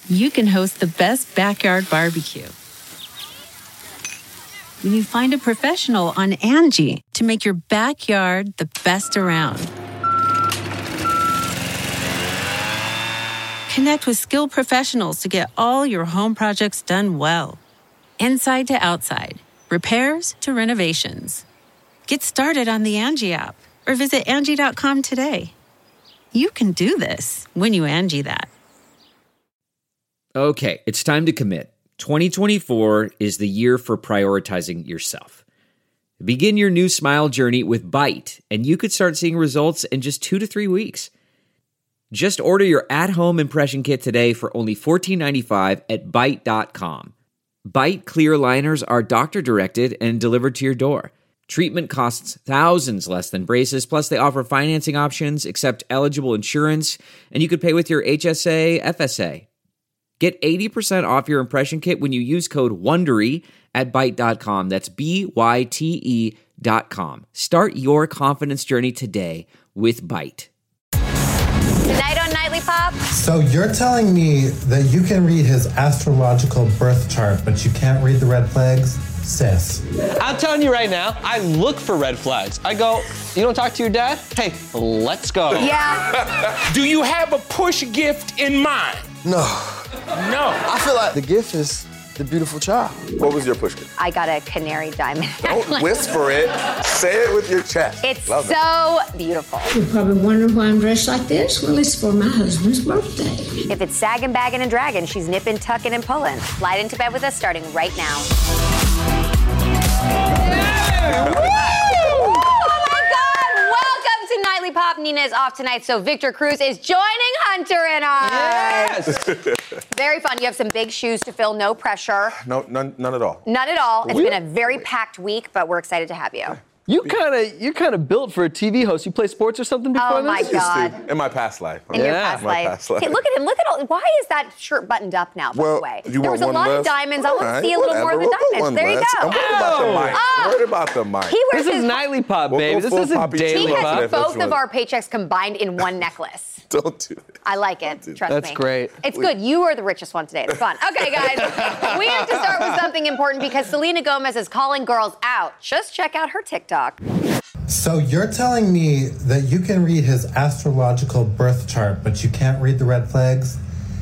you can host the best backyard barbecue. When you find a professional on Angie to make your backyard the best around. Connect with skilled professionals to get all your home projects done well. Inside to outside, repairs to renovations. Get started on the Angie app or visit Angie.com today. You can do this when you Angie that. Okay, it's time to commit. 2024 is the year for prioritizing yourself. Begin your new smile journey with Byte, and you could start seeing results in just 2 to 3 weeks. Just order your at-home impression kit today for only $14.95 at Byte.com. Byte clear aligners are doctor-directed and delivered to your door. Treatment costs thousands less than braces, plus they offer financing options, accept eligible insurance, and you could pay with your HSA, FSA. Get 80% off your impression kit when you use code WONDERY at Byte.com. That's BYTE.com. Start your confidence journey today with Byte. Tonight on Nightly Pop. So you're telling me that you can read his astrological birth chart, but you can't read the red flags? Sis. I'm telling you right now, I look for red flags. I go, you don't talk to your dad? Hey, let's go. Yeah. Do you have a push gift in mind? No. No. I feel like the gift is the beautiful child. What was your push gift? I got a canary diamond. Don't whisper it. Say it with your chest. It's Love so beautiful. You're probably wondering why I'm dressed like this. Well, it's for my husband's birthday. If it's sagging, bagging, and dragging, she's nipping, tucking, and pulling. Slide into bed with us starting right now. Nightly Pop. Nina is off tonight, so Victor Cruz is joining Hunter and I. Yes. Very fun. You have some big shoes to fill. No pressure. No, none at all. None at all. It's been a very packed week, but we're excited to have you. You're kind of built for a TV host. You play sports or something before Oh my this? God. In my past life. In your past life. Okay, look at him. Look at all. Why is that shirt buttoned up now, by the way? There was a lot of diamonds. I want to see a little more of the diamonds. There you go. I'm worried about the mic. I'm worried about the mic. He wears This is Nightly Pop, baby. This isn't Daily He Pop. has both of our paychecks combined in one necklace. Don't do it. I like it. Trust me. That's great. It's good. You are the richest one today. It's fun. Okay, guys. We have to start with something important because Selena Gomez is calling girls out. Just check out her TikTok. So you're telling me that you can read his astrological birth chart, but you can't read the red flags?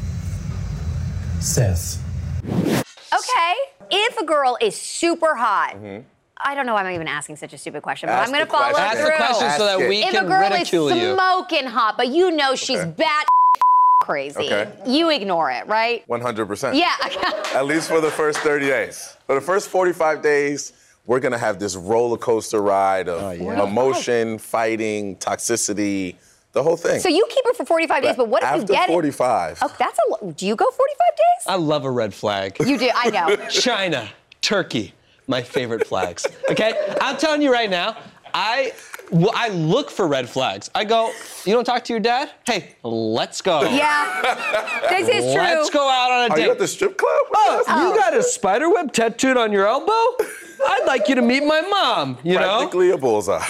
Sis. Okay. If a girl is super hot, I don't know why I'm even asking such a stupid question, but I'm going to follow Ask through. the question so that we If can a girl ridicule is you. smoking hot, but you know she's bat crazy, you ignore it, right? 100%. Yeah. At least for the first 30 days. For the first 45 days, we're going to have this roller coaster ride of emotion, fighting, toxicity, the whole thing. So you keep her for 45 days, but what if you get After it? 45. Oh, that's a do you go 45 days? I love a red flag. You do, I know. China, Turkey, my favorite flags. Okay? I'm telling you right now, I look for red flags. I go, you don't talk to your dad? Hey, let's go. Yeah, this is true. Let's go out on a Are date. you at the strip club? Oh, you got a spider web tattooed on your elbow? I'd like you to meet my mom, you know? Practically a bullseye.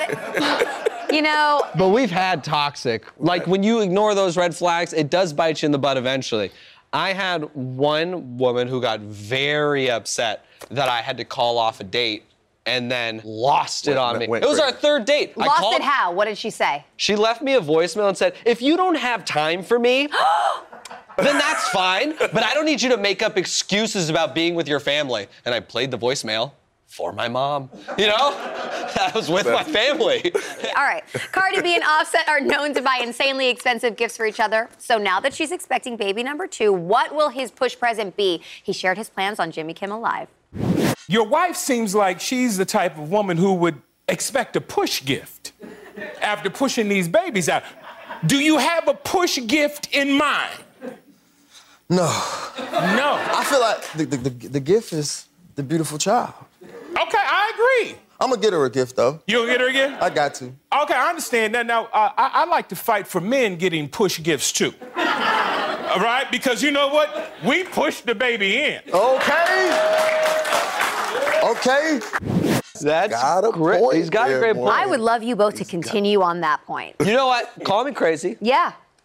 You know. But we've had toxic. Like, when you ignore those red flags, it does bite you in the butt eventually. I had one woman who got very upset that I had to call off a date and then lost it on me. It was our third date. Lost it how? What did she say? She left me a voicemail and said, if you don't have time for me, then that's fine, but I don't need you to make up excuses about being with your family. And I played the voicemail for my mom. You know? I was with my family. All right. Cardi B and Offset are known to buy insanely expensive gifts for each other. So now that she's expecting baby number 2, what will his push present be? He shared his plans on Jimmy Kimmel Live. Your wife seems like she's the type of woman who would expect a push gift after pushing these babies out. Do you have a push gift in mind? No. No. I feel like the gift is the beautiful child. Okay, I agree. I'm gonna get her a gift, though. You'll get her again? I got to. Okay, I understand that. Now, I like to fight for men getting push gifts, too. All right? Because you know what? We push the baby in. Okay. That's got a great. point. He's got a great point. I would love you both to continue on that point. You know what? Call me crazy. Yeah.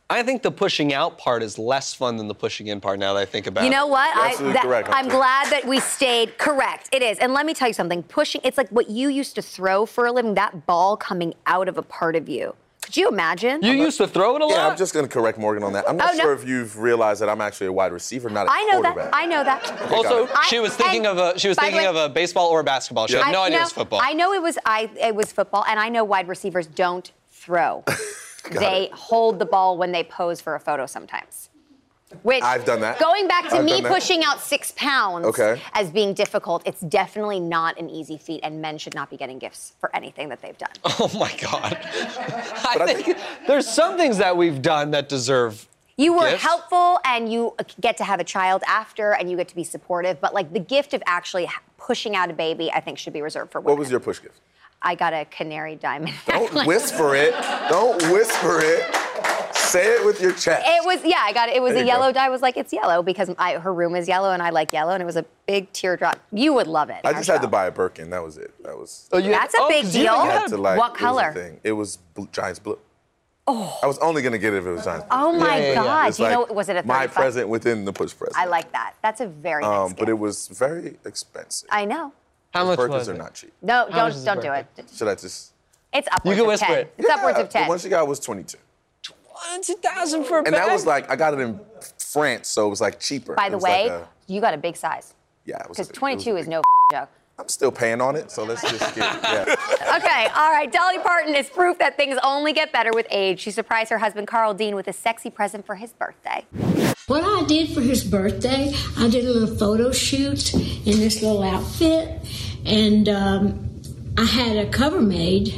I think the pushing out part is less fun than the pushing in part now that I think about it. You know what? Correct, I'm glad that we stayed correct. It is. And let me tell you something. Pushing, it's like what you used to throw for a living, that ball coming out of a part of you. Could you imagine? You used to throw it a lot? Yeah, I'm just going to correct Morgan on that. I'm not sure if you've realized that I'm actually a wide receiver, not a quarterback. I know that. Also, she was thinking of a baseball or basketball. She had no idea it was football. I know it was football, and I know wide receivers don't throw. They hold the ball when they pose for a photo sometimes. Which, I've done that. Going back to me pushing out 6 pounds as being difficult, it's definitely not an easy feat, and men should not be getting gifts for anything that they've done. Oh my God. I think there's some things that we've done that deserve You were gifts. helpful, and you get to have a child after, and you get to be supportive, but like the gift of actually pushing out a baby, I think should be reserved for women. What was your push gift? I got a canary diamond. Don't whisper it. Don't whisper it. Say it with your chest. It was, I got it. It was There a you yellow go. dye. Was like, it's yellow because her room is yellow and I like yellow, and it was a big teardrop. You would love it. I just had to buy a Birkin. That was it. That was. That's a big deal. What color? It was Giants blue. Oh. I was only gonna get it if it was Giants blue. Oh my God! It's Do you know, like was it a 35? my present within the push present? I like that. That's a very nice gift. But it was very expensive. I know. How much Birkins was are it? not cheap. No, don't do it. Should I just? It's upwards can of whisper 10. it. It's upwards of 10. The one she got was 22. 20,000 for a bag? And that was like, I got it in France, so it was like cheaper. By It the was way, like you got a big size. yeah, it was. Because it was 22 big. is no joke. I'm still paying on it, so let's just get Okay, all right. Dolly Parton is proof that things only get better with age. She surprised her husband, Carl Dean, with a sexy present for his birthday. What I did for his birthday, I did a little photo shoot in this little outfit, and I had a cover made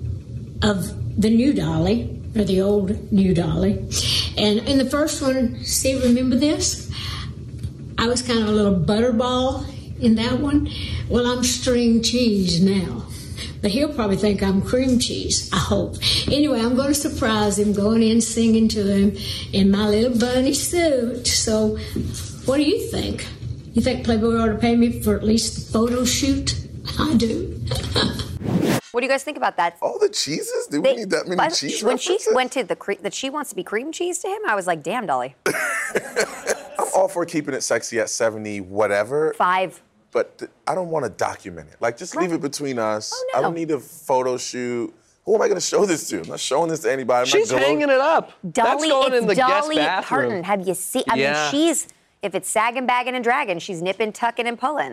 of the new Dolly, or the old new Dolly. And in the first one, see, remember this? I was kind of a little butterball in that one. Well, I'm string cheese now. But he'll probably think I'm cream cheese, I hope. Anyway, I'm going to surprise him, going in singing to him in my little bunny suit. So, what do you think? You think Playboy ought to pay me for at least the photo shoot? I do. What do you guys think about that? all the cheeses. Do we need that many cheese When she references? went to that she wants to be cream cheese to him, I was like, damn, Dolly. I'm all for keeping it sexy at 70, whatever. 5. But I don't want to document it. Like, just leave it between us. Oh, no. I don't need a photo shoot. Who am I going to show this to? I'm not showing this to anybody. She's hanging it up. That's Dolly, going in the it's Dolly guest bathroom. Parton. Have you seen? I Yeah. mean, if it's sagging, bagging, and dragging, she's nipping, tucking, and pulling.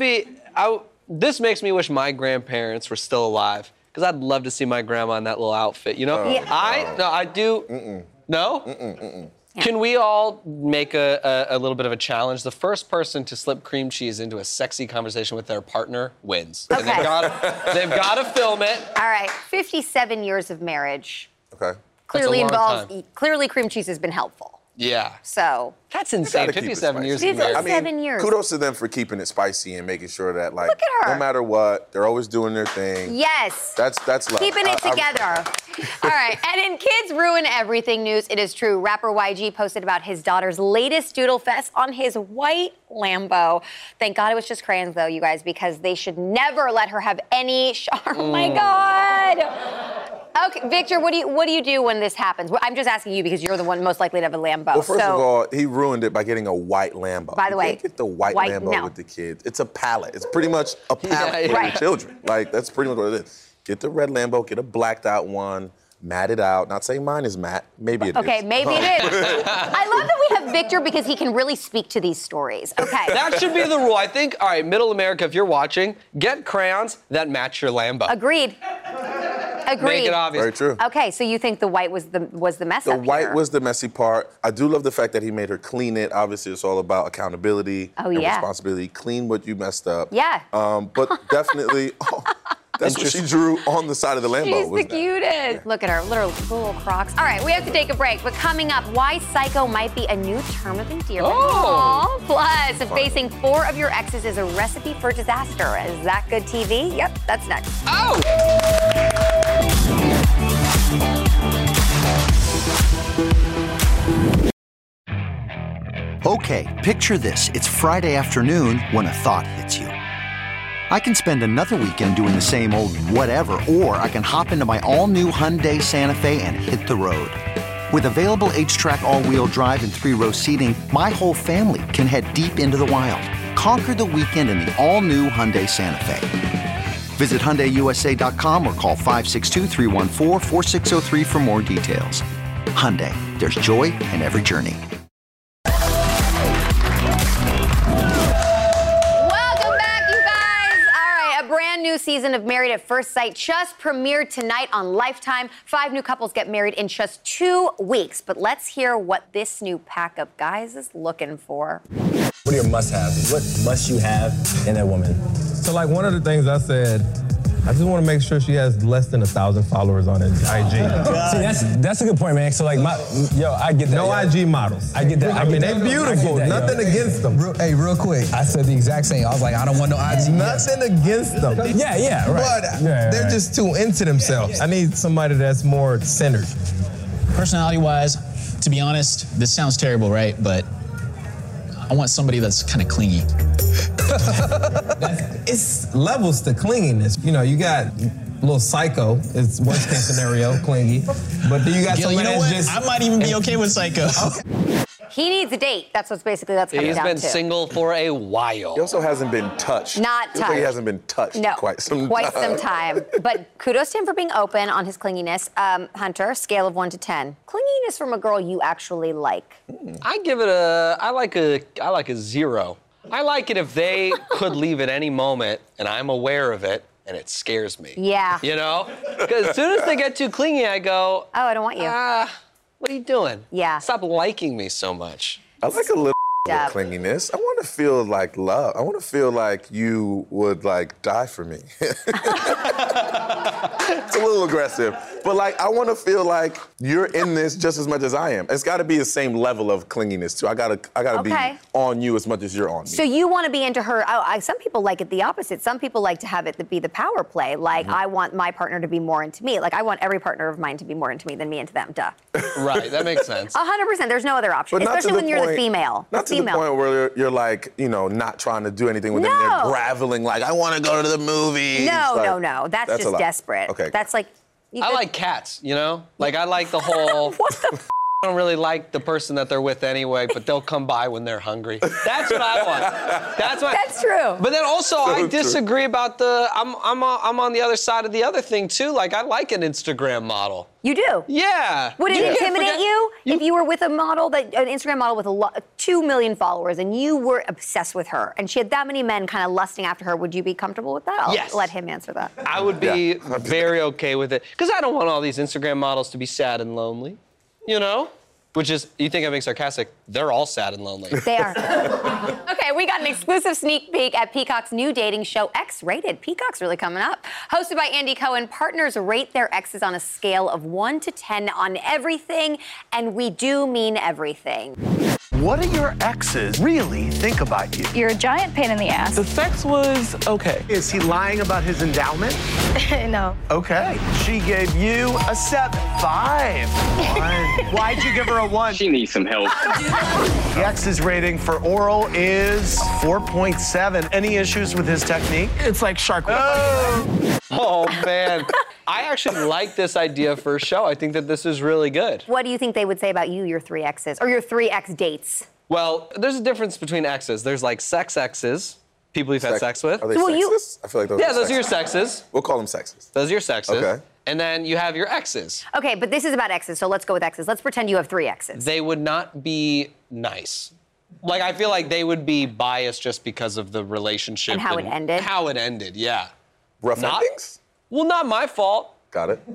This makes me wish my grandparents were still alive, because I'd love to see my grandma in that little outfit, you know? Yeah. I do. No? Can we all make a little bit of a challenge? The first person to slip cream cheese into a sexy conversation with their partner wins. And Okay. they've got to film it. All right, 57 years of marriage. Okay. Clearly long involves. time. Clearly, cream cheese has been helpful. Yeah. So. That's insane. Gotta keep it 57 years spicy. of marriage. 57 years. Kudos to them for keeping it spicy and making sure that, like, Look at her. no matter what, they're always doing their thing. Yes. That's love. Keeping it together. All right, and in Kids Ruin Everything news, it is true. Rapper YG posted about his daughter's latest doodle fest on his white Lambo. Thank God it was just crayons, though, you guys, because they should never let her have any. Oh my God. Okay, Victor, what do you do when this happens? Well, I'm just asking you because you're the one most likely to have a Lambo. Well, first of all, he ruined it by getting a white Lambo. By the way, you can't get the white Lambo no. with the kids. It's a pallet. It's pretty much a pallet for Right. your children. Like, that's pretty much what it is. Get the red Lambo, get a blacked out one, mat it out. Not saying mine is matte. Maybe it is. Okay, maybe it is. I love that we have Victor because he can really speak to these stories. Okay. That should be the rule. I think, all right, Middle America, if you're watching, get crayons that match your Lambo. Agreed. Make it obvious. Very true. Okay, so you think the white was the mess The up white here. was the messy part. I do love the fact that he made her clean it. Obviously, it's all about accountability Oh, and yeah. responsibility. Clean what you messed up. Yeah. But definitely, that's what she drew on the side of the Lambo. She's was the that. cutest. Look at her, little Crocs. All right, we have to take a break, but coming up, why psycho might be a new term of endearment. Oh. Aw. Plus, if facing 4 of your exes is a recipe for disaster. Is that good TV? Yep, that's next. Oh! Okay, picture this. It's Friday afternoon when a thought hits you. I can spend another weekend doing the same old whatever, or I can hop into my all-new Hyundai Santa Fe and hit the road. With available H-Track all-wheel drive and 3-row seating, my whole family can head deep into the wild. Conquer the weekend in the all-new Hyundai Santa Fe. Visit HyundaiUSA.com or call 562-314-4603 for more details. Hyundai, there's joy in every journey. Welcome back, you guys. All right, a brand new season of Married at First Sight just premiered tonight on Lifetime. 5 new couples get married in just 2 weeks. But let's hear what this new pack of guys is looking for. What are your must-haves? What must you have in a woman? So, like, one of the things I said, I just want to make sure she has less than 1,000 followers on IG. See, that's a good point, man. So, like, I get that. No IG models. I get that. I mean, they're beautiful. Nothing against them. Real quick. I said the exact same. I was like, I don't want no IG. Nothing against them. Yeah, right. But they're just too into themselves. I need somebody that's more centered. Personality-wise, to be honest, this sounds terrible, right? But I want somebody that's kind of clingy. It's levels to clinginess. You know, you got a little psycho, it's worst case scenario, clingy. But then you got somebody that's just... I might even be okay with psycho. He needs a date. That's coming down to. He's been single for a while. He also hasn't been touched. Not touched. He hasn't been touched quite some time. But kudos to him for being open on his clinginess. Hunter, scale of 1 to 10. Clinginess from a girl you actually like. I give it I like a 0. I like it if they could leave at any moment and I'm aware of it and it scares me. Yeah. You know? Because as soon as they get too clingy, I go, oh, I don't want you. What are you doing? Yeah. Stop liking me so much. I like a little clinginess. I want to feel like love. I want to feel like you would like die for me. It's a little aggressive, but like I want to feel like you're in this just as much as I am. It's got to be the same level of clinginess too. I gotta be on you as much as you're on me. So you want to be into her. Some people like it the opposite. Some people like to have it be the power play. Like I want my partner to be more into me. Like I want every partner of mine to be more into me than me into them. Duh. Right. That makes sense. 100%. There's no other option, But especially when you're the female. Not to the point where you're like, you know, not trying to do anything with them. They're graveling like, I want to go to the movies. No. That's just desperate. Okay. That's like. I like cats, you know? Like, I like the whole... What the f***? I don't really like the person that they're with anyway, but they'll come by when they're hungry. That's what I want. That's true. But then also, I disagree about the... I'm on the other side of the other thing, too. Like, I like an Instagram model. You do? Yeah. Would it intimidate you if you were with a model, an Instagram model with 2 million followers, and you were obsessed with her, and she had that many men kind of lusting after her? Would you be comfortable with that? Yes. I'll let him answer that. I would be very okay with it. Because I don't want all these Instagram models to be sad and lonely. You know? Which is, you think I'm being sarcastic, they're all sad and lonely. They are. Okay, we got an exclusive sneak peek at Peacock's new dating show, X-Rated. Peacock's really coming up. Hosted by Andy Cohen, partners rate their exes on a scale of 1 to 10 on everything, and we do mean everything. What do your exes really think about you? You're a giant pain in the ass. The sex was okay. Is he lying about his endowment? No. Okay. She gave you a 7. 5. 1. Why'd you give her a 1? She needs some help. The ex's rating for oral is 4.7. Any issues with his technique? It's like shark. Oh, man. I actually like this idea for a show. I think that this is really good. What do you think they would say about you, your 3 exes, or your 3 ex-dates? Well, there's a difference between exes. There's like sex exes, people you've had sex with. Are they sexes? I feel like those are those are your sexes. We'll call them sexes. Those are your sexes. Okay. And then you have your exes. Okay, but this is about exes, so let's go with exes. Let's pretend you have 3 exes. They would not be nice. Like, I feel like they would be biased just because of the relationship. And how it ended? How it ended, yeah. Rough endings? Well, not my fault. Got it.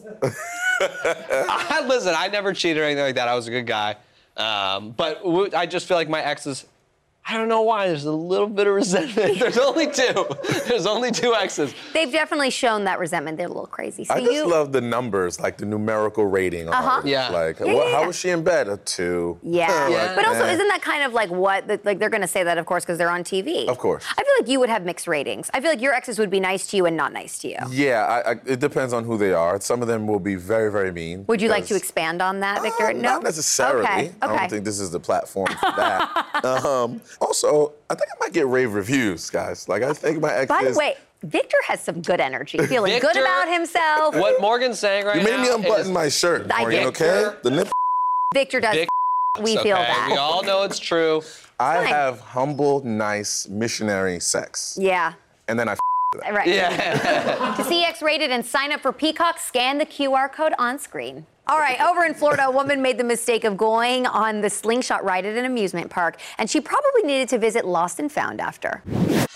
Listen, I never cheated or anything like that. I was a good guy. But I just feel like my exes, I don't know why, there's a little bit of resentment. There's only 2. There's only 2 exes. They've definitely shown that resentment. They're a little crazy. So I just love the numbers, like the numerical rating on her. Yeah. Like, Yeah. how was she in bed? A 2. Yeah. Like, But also, isn't that kind of like what, like they're going to say that, of course, because they're on TV. Of course. I feel like you would have mixed ratings. I feel like your exes would be nice to you and not nice to you. Yeah, it depends on who they are. Some of them will be very, very mean. Would you like to expand on that, Victor? No? Not necessarily. Okay. I don't think this is the platform for that. Also, I think I might get rave reviews, guys. Like, I think my exes... By the way, Victor has some good energy, feeling good about himself. What Morgan's saying right now You made me unbutton my shirt, I Morgan, did. okay? The nip Victor does. Vic we feel okay? that. We all know it's true. I have humble, nice, missionary sex. Yeah. And then I Right. Yeah. To see X-Rated and sign up for Peacock, scan the QR code on screen. All right, over in Florida, a woman made the mistake of going on the slingshot ride at an amusement park, and she probably needed to visit Lost and Found after.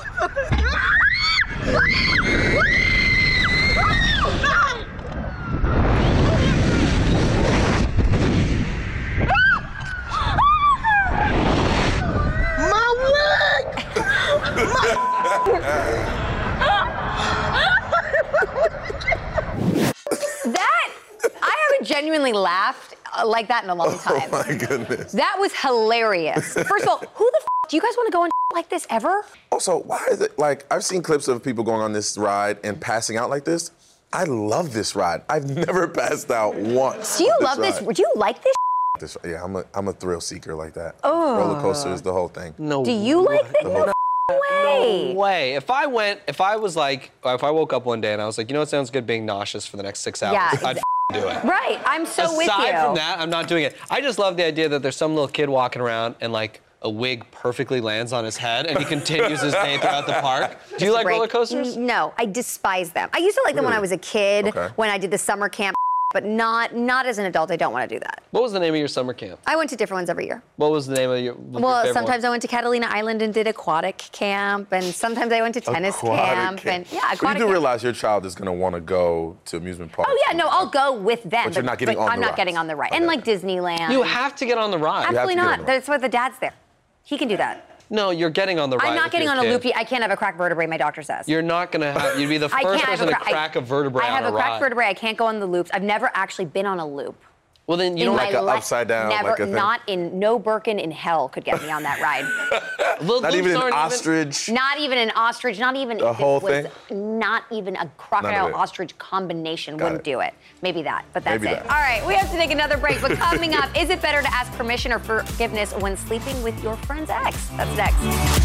I haven't genuinely laughed like that in a long time. Oh my goodness. That was hilarious. First of all, who the do you guys want to go on like this ever? Also, why is it like I've seen clips of people going on this ride and passing out like this? I love this ride. I've never passed out once. Do you love this? Do you like this? Yeah, I'm a thrill seeker like that. Oh. Roller coasters, the whole thing. No. Do you like this? No way. No way. If I woke up one day and I was like, you know what sounds good, being nauseous for the next 6 hours, Yeah, I'd do it. Right, I'm so with you. Aside from that, I'm not doing it. I just love the idea that there's some little kid walking around and like a wig perfectly lands on his head and he continues his day throughout the park. Do you like roller coasters? No, I despise them. I used to like them when I was a kid, when I did the summer camp, but not as an adult. I don't want to do that. What was the name of your summer camp? I went to different ones every year. What was the name of your favorite sometimes one? I went to Catalina Island and did aquatic camp, and sometimes I went to tennis camp. And yeah, But aquatic you do camp. realize your child is going to want to go to amusement parks. Oh yeah, no, I'll go with them. But you're not getting on I'm the not getting on the ride. And like Disneyland. You have to get on the ride. Absolutely not. That's why the dad's there. He can do that. No, you're getting on the ride. I'm not with getting your on a kid. loop. I can't have a cracked vertebrae, my doctor says. You're not gonna have. You'd be the first person to crack a vertebrae I have on a a cracked ride. vertebrae. I can't go on the loops. I've never actually been on a loop. Well, then you don't like an upside down, Never, like a thing? not in no Birkin in hell could get me on that ride. Not even an ostrich. Not even an ostrich. Not even The whole was thing? Not even a None crocodile of it. ostrich combination Got wouldn't it. do it. Maybe that, but that's Maybe it. that. All right, we have to take another break. But coming up, is it better to ask permission or forgiveness when sleeping with your friend's ex? That's next.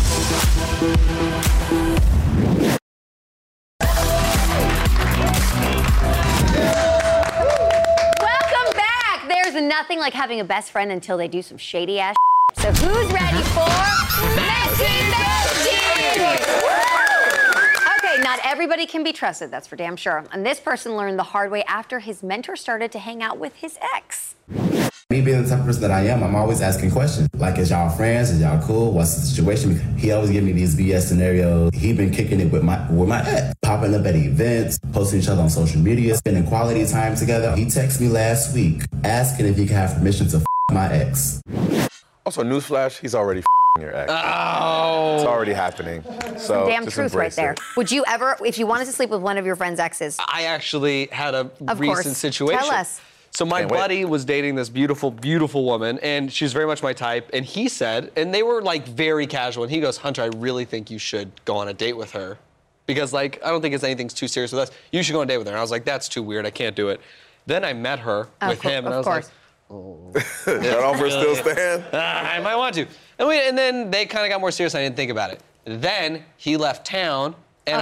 Welcome back. There's nothing like having a best friend until they do some shady ass. So who's ready for Messy Besties? Okay, not everybody can be trusted, that's for damn sure. And this person learned the hard way after his mentor started to hang out with his ex. Me being the type of person that I am, I'm always asking questions. Like, is y'all friends? Is y'all cool? What's the situation? He always give me these BS scenarios. He been kicking it with my ex, popping up at events, posting each other on social media, spending quality time together. He texted me last week asking if he could have permission to my ex. Also, newsflash, he's already your ex. Oh. It's already happening. So Damn just truth right embrace there. it. Would you ever, if you wanted to sleep with one of your friend's exes? I actually had a Of recent course. situation. Tell us. So my Can't wait. buddy was dating this beautiful, beautiful woman, and she's very much my type. And he said, and they were like very casual, and he goes, Hunter, I really think you should go on a date with her. Because like, I don't think it's anything's too serious with us. You should go on a date with her. And I was like, that's too weird, I can't do it. Then I met her with him, and I was like, That offer still stand? I might want to. And then they kind of got more serious, and I didn't think about it. Then he left town, and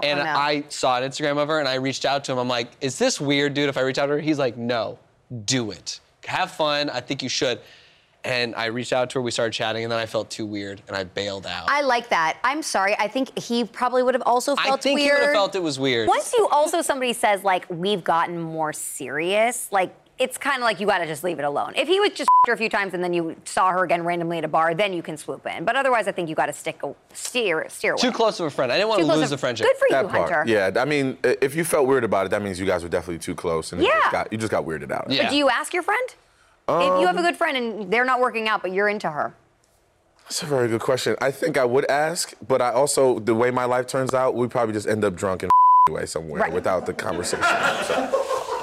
I saw an Instagram of her, and I reached out to him. I'm like, is this weird, dude, if I reach out to her? He's like, no, do it. Have fun. I think you should. And I reached out to her, we started chatting, and then I felt too weird, and I bailed out. I like that. I'm sorry. I think he probably would have also felt weird. I think he would have felt it was weird. Once you also, somebody says, like, we've gotten more serious, like, it's kind of like you got to just leave it alone. If he was just her a few times and then you saw her again randomly at a bar, then you can swoop in. But otherwise, I think you got to steer away. Too close of a friend. I didn't want to lose the friendship. Good for you, That part. Hunter. Yeah, I mean, if you felt weird about it, that means you guys were definitely too close, and you just got weirded out. But do you ask your friend? If you have a good friend and they're not working out, but you're into her. That's a very good question. I think I would ask, but I also, the way my life turns out, we probably just end up drunk and away somewhere without the conversation. So.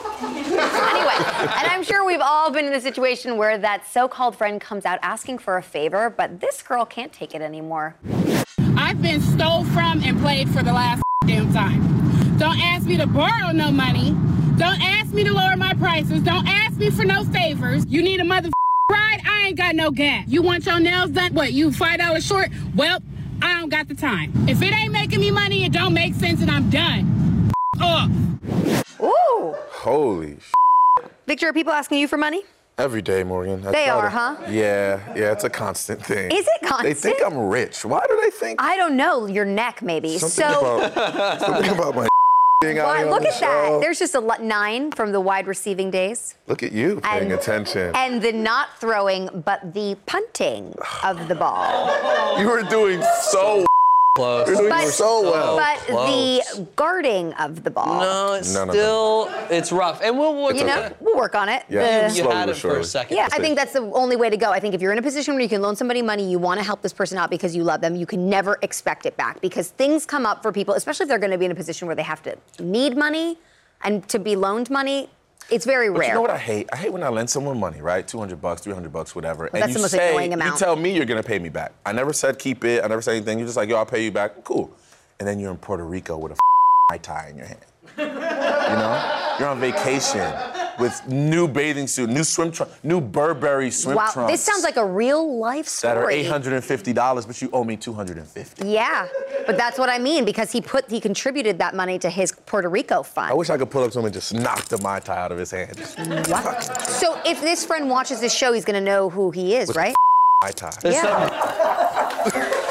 Anyway, and I'm sure we've all been in a situation where that so-called friend comes out asking for a favor, but this girl can't take it anymore. I've been stole from and played for the last damn time. Don't ask me to borrow no money. Don't ask me to lower my prices. Don't ask me for no favors. You need a mother ride? I ain't got no gas. You want your nails done? What, you $5 short? Well, I don't got the time. If it ain't making me money, it don't make sense and I'm done. Ooh. Holy Victor, are people asking you for money? Every day, Morgan. They are, huh? Yeah, it's a constant thing. Is it constant? They think I'm rich. Why do they think? I don't know. Your neck, maybe. Something about my being out here on Look the at that. show. There's just a 9 from the wide receiving days. Look at you paying attention. And the not throwing, but the punting of the ball. You were doing so close. You're doing so well. But the guarding of the ball. No, it's still, it's rough. And we'll we'll work on it. Yeah, you had it for a second. Yeah, I think that's the only way to go. I think if you're in a position where you can loan somebody money, you want to help this person out because you love them, you can never expect it back because things come up for people, especially if they're going to be in a position where they have to need money and to be loaned money. It's very rare. You know what I hate? I hate when I lend someone money, right? $200, $300, whatever. Well, that's the most annoying amount. You tell me you're gonna pay me back. I never said keep it. I never said anything. You're just like, yo, I'll pay you back. Cool. And then you're in Puerto Rico with a Mai Tai in your hand. You know? You're on vacation with new bathing suit, new swim trunks, new Burberry swim trunks. Wow, this sounds like a real life story. That are $850, but you owe me $250. Yeah, but that's what I mean because he contributed that money to his Puerto Rico fund. I wish I could pull up to him and just knock the Mai Tai out of his hand. What? So if this friend watches this show, he's gonna know who he is, right? Mai Tai. Yeah.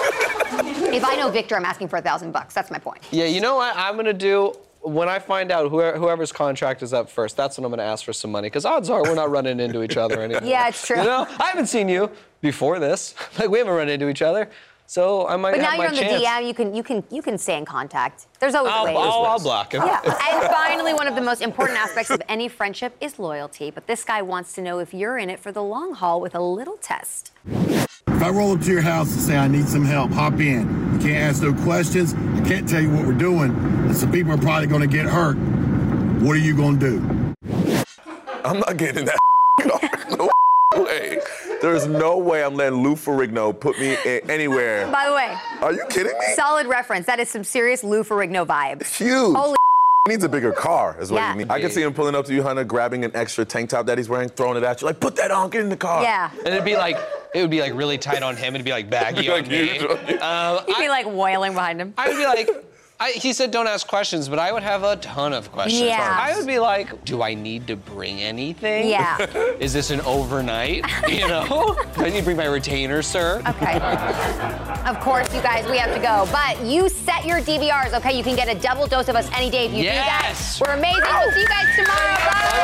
If I know Victor, I'm asking for $1,000. That's my point. Yeah, you know what I'm gonna do? When I find out whoever's contract is up first, that's when I'm going to ask for some money. Because odds are we're not running into each other anymore. Yeah, it's true. You know, I haven't seen you before this. Like, we haven't run into each other. So I might have my chance. But now you're on the DM, you can stay in contact. There's always ways. I'll block him. Yeah. And finally, one of the most important aspects of any friendship is loyalty. But this guy wants to know if you're in it for the long haul with a little test. If I roll up to your house and say I need some help, hop in. You can't ask no questions. I can't tell you what we're doing. And some people are probably going to get hurt. What are you going to do? I'm not getting in that car. No way. There's no way I'm letting Lou Ferrigno put me anywhere. By the way. Are you kidding me? Solid reference. That is some serious Lou Ferrigno vibes. Huge. Holy He needs a bigger car, is what Yeah. you mean. I can see him pulling up to you, Hunter, grabbing an extra tank top that he's wearing, throwing it at you, like, put that on, get in the car. Yeah. And it would be like really tight on him. It'd be like baggy on me. He'd be like wailing behind him. I would be like, he said don't ask questions, but I would have a ton of questions. Yeah. I would be like, do I need to bring anything? Yeah. Is this an overnight? You know? Do I need to bring my retainer, sir? Okay. Of course, you guys, we have to go. But you set your DVRs, okay? You can get a double dose of us any day if you do that. We're amazing. We'll see you guys tomorrow.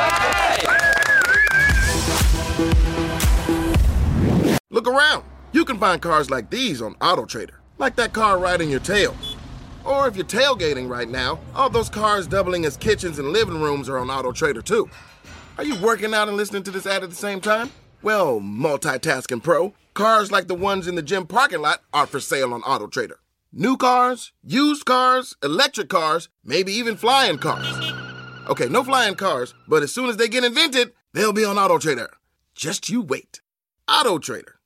Bye. Look around. You can find cars like these on AutoTrader. Like that car riding your tail. Or if you're tailgating right now, all those cars doubling as kitchens and living rooms are on AutoTrader too. Are you working out and listening to this ad at the same time? Well, multitasking pro, cars like the ones in the gym parking lot are for sale on AutoTrader. New cars, used cars, electric cars, maybe even flying cars. Okay, no flying cars, but as soon as they get invented, they'll be on AutoTrader. Just you wait. AutoTrader.